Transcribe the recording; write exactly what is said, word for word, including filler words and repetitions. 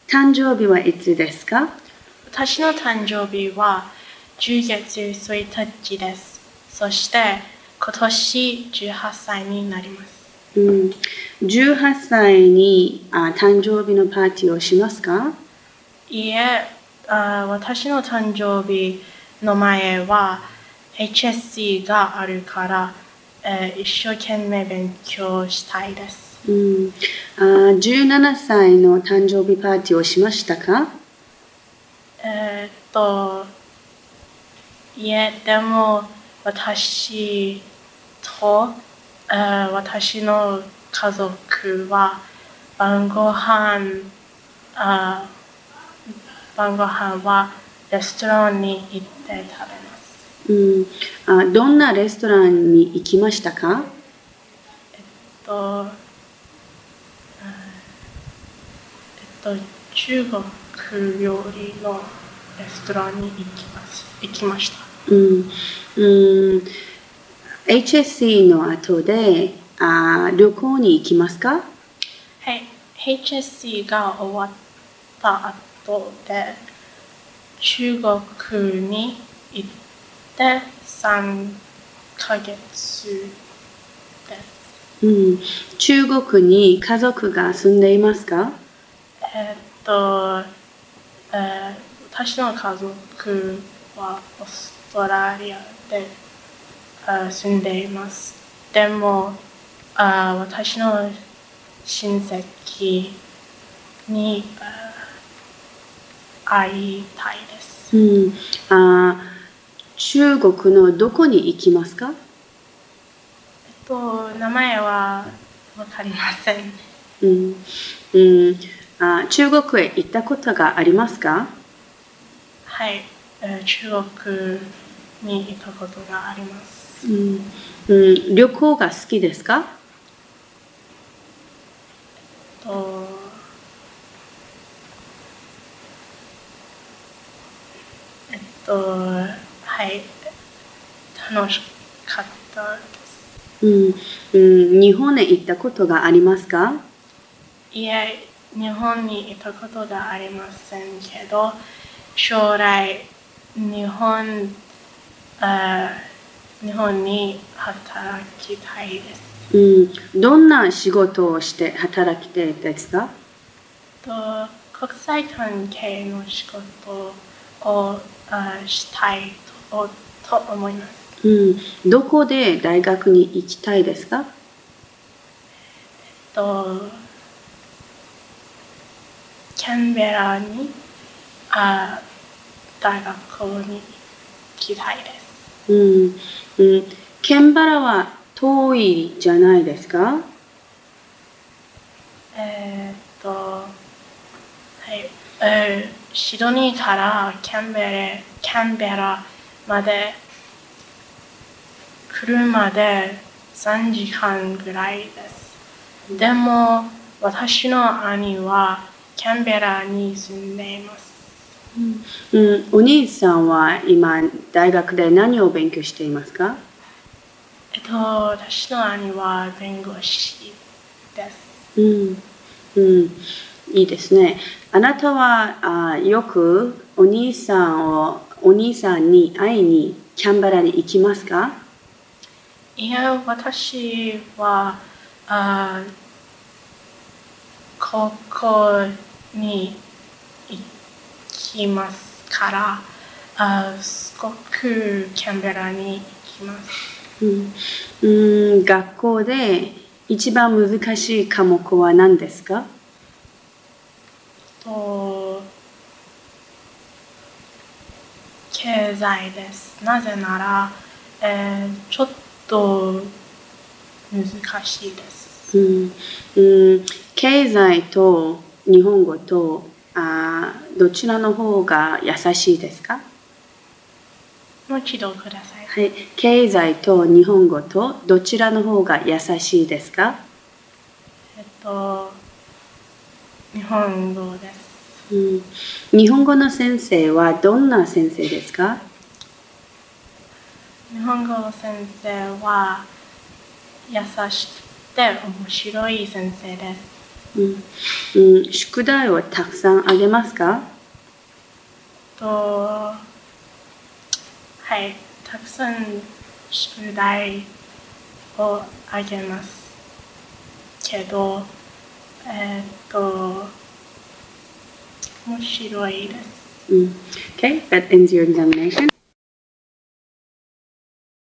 誕生日はいつですか？ 私の誕生日はじゅうがつついたちです。そして今年じゅうはっさいになります。 うん、じゅうはっさいにあ誕生日のパーティーをしますか？ いえ、あ私の誕生日の前は エイチエスシー があるから、えー、一生懸命勉強したいです。 うん、あじゅうななさいの誕生日パーティーをしましたか？ えー、っと、いえ、でも私と、えー、私の家族は晩ご飯あ晩ご飯はレストランに行って食べます。 うん、あどんなレストランに行きましたか？ えっと、えっと、中国料理のレストランに行きます行きました。 うんうん、エイチエスシー の後であ旅行に行きますか？ はい、エイチエスシー が終わった後で中国に行ってさんかげつです。 うん、中国に家族が住んでいますか？ えっと、えー、私の家族はオーストラリアで住んでいます。でも、あ私の親戚に会いたいです。 うん、あ中国のどこに行きますか？ えっと、名前はわかりません。 うんうん、あ中国へ行ったことがありますか？ はい、えー、中国に行ったことがあります。 うんうん、旅行が好きですか？ えっと、えっと、はい、楽しかったです。 うんうん、日本へ行ったことがありますか？ いえ、日本に行ったことがありませんけど、将来日本、あ日本に働きたいです。 うん、どんな仕事をして働きたいですか？ と国際関係の仕事をあしたいとと思います。 うん、どこで大学に行きたいですか？ とキャンベラにあ大学に行きたいです。 うんうん、ケンバラは遠いじゃないですか？ えー、っと、はい、えー、シドニーからキャンベラ、キャンベラまで車でさんじかんぐらいです。でも私の兄はキャンベラに住んでいます。 うん、お兄さんは今大学で何を勉強していますか？ えっと、私の兄は弁護士です。 うん、うん、いいですね。あなたはあよくお兄さんをお兄さんに会いにキャンベラに行きますか？ いや、私はあ高校に行きますから、あすごくキャンベラに行きます。 うんうん、学校で一番難しい科目は何ですか？ と経済です。なぜなら、えー、ちょっと難しいです。 うんうん、経済と日本語とあどちらの方が優しいですか？ もう一度ください。 はい、経済と日本語とどちらの方が優しいですか？ えっと、日本語です。 うん、日本語の先生はどんな先生ですか？ 日本語の先生は優しくて面白い先生です。 うんうん、宿題をたくさんあげますか？ と、はい、たくさん宿題をあげますけど、えーっと、面白いです。 うん、Okay, that ends your examination.